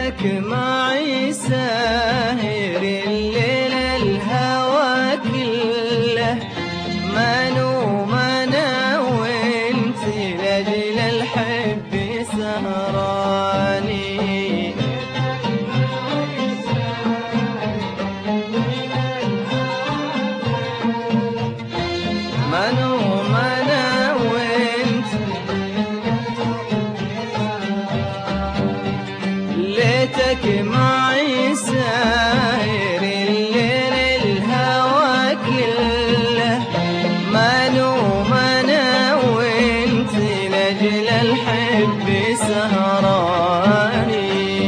ليتك معي ساهر الليل الهوى كله، ما نوم انا وانت لاجل الحب سهراني. ما نوم انا وانت ليتك معي ساهر الليل الهوى كله، ما نوم انا وانت لاجل الحب سهراني.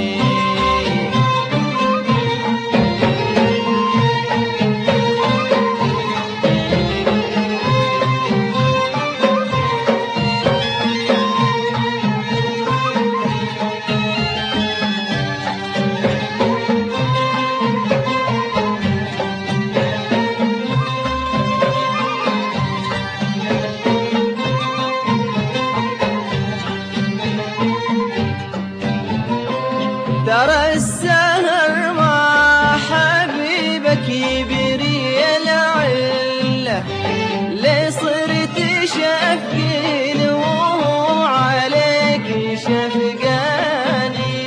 ترى السهر مع حبيبك يبري العله، ليه صرت شفقين وهو عليك شفقاني.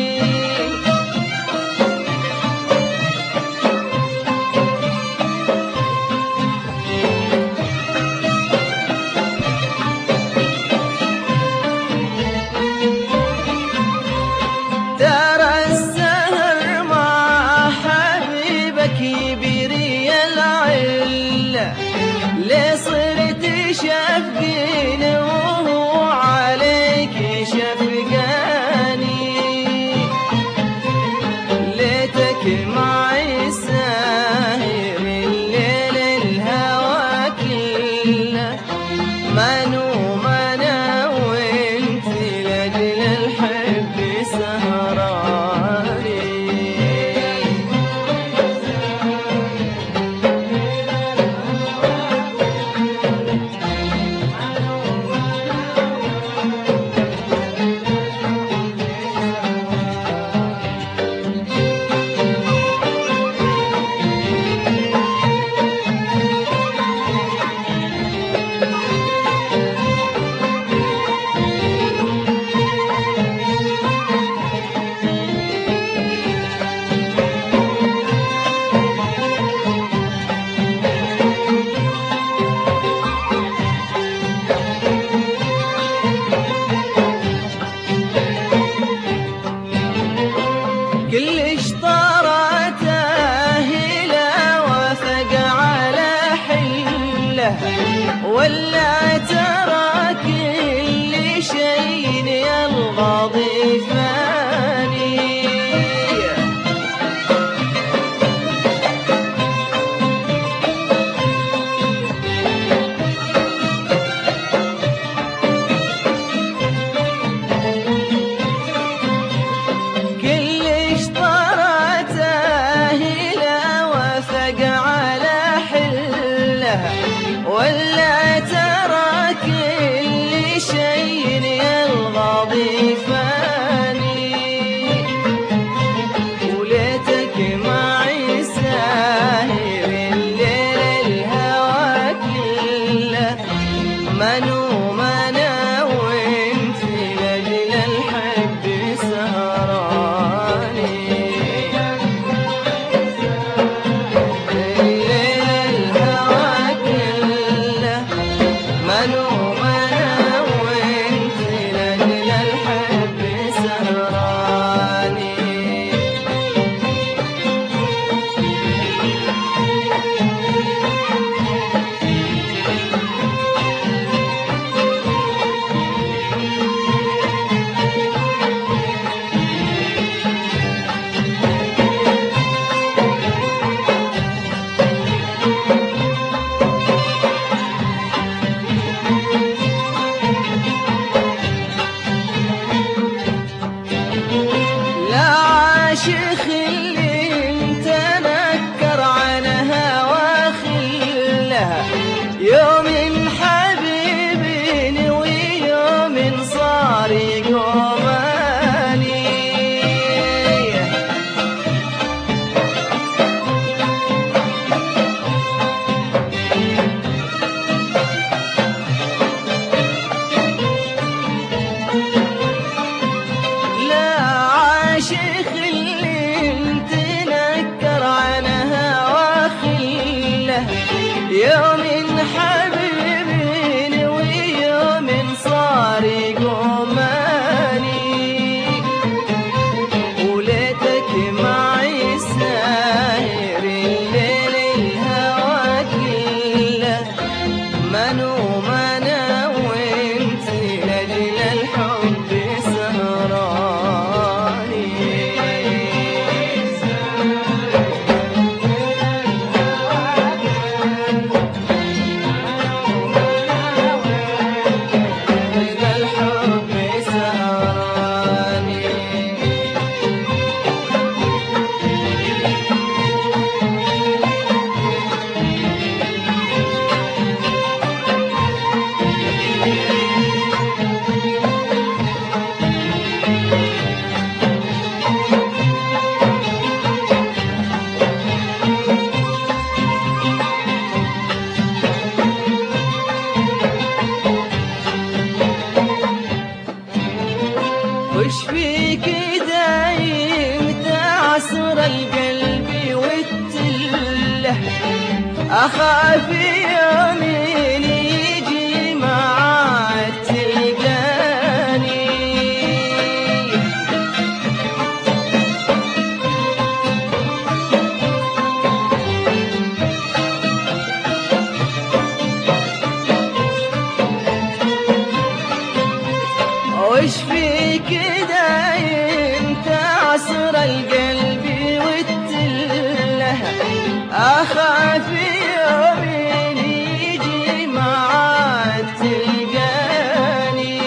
ترى السهر مع حبيبك يبري العله، ليه صرت شفقين وهو عليك شفقاني. ليتك معي ساهر الليل الهوى كله، ما نوم انا وانت لاجل الحب سهراني. كلش طرته هلا وافق على حله، ولا ترى كل شيء يلغى فاني. كلش طرته هلا وافق على حله، ولا ترى كل شيء يلغى ضيفه. وش فيك دايم تعصر القلب والتله، أخاف يومين يجي معاك تلقاني. وش فيك دايم تعصر القلب والتله، أخاف يومين يجي معاك تلقاني.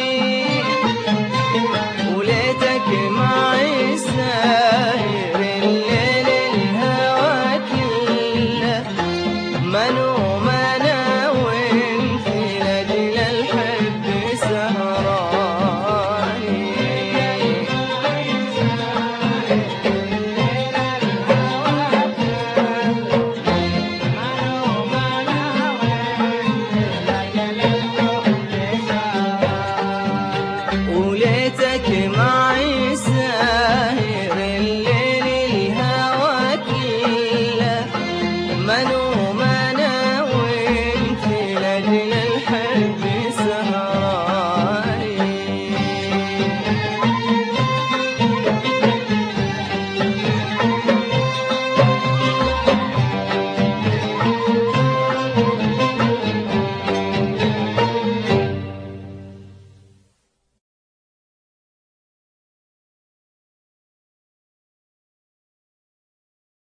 وليتك معي ساهر الليل الهوى كله، منوم أنا وانت لأجل الحب سهراني. وليتك معي ساهر